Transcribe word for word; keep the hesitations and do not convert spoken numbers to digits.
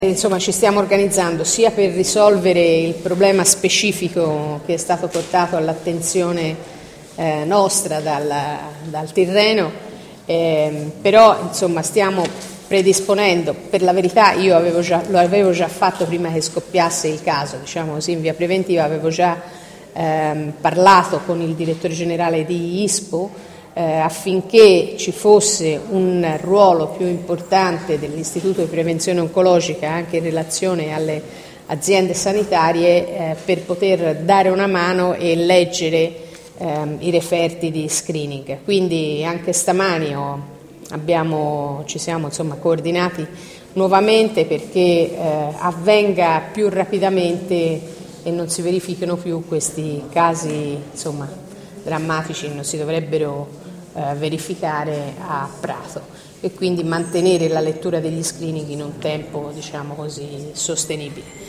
Insomma, ci stiamo organizzando sia per risolvere il problema specifico che è stato portato all'attenzione eh, nostra dal, dal Tirreno, eh, però insomma stiamo predisponendo, per la verità io avevo già, lo avevo già fatto prima che scoppiasse il caso, diciamo così, in via preventiva, avevo già ehm, parlato con il direttore generale di ISPO Eh, affinché ci fosse un ruolo più importante dell'Istituto di Prevenzione Oncologica anche in relazione alle aziende sanitarie eh, per poter dare una mano e leggere eh, i referti di screening. Quindi anche stamani ho, abbiamo, ci siamo insomma, coordinati nuovamente perché eh, avvenga più rapidamente e non si verifichino più questi casi insomma, drammatici che non si dovrebbero eh, verificare a Prato e quindi mantenere la lettura degli screening in un tempo diciamo così sostenibile.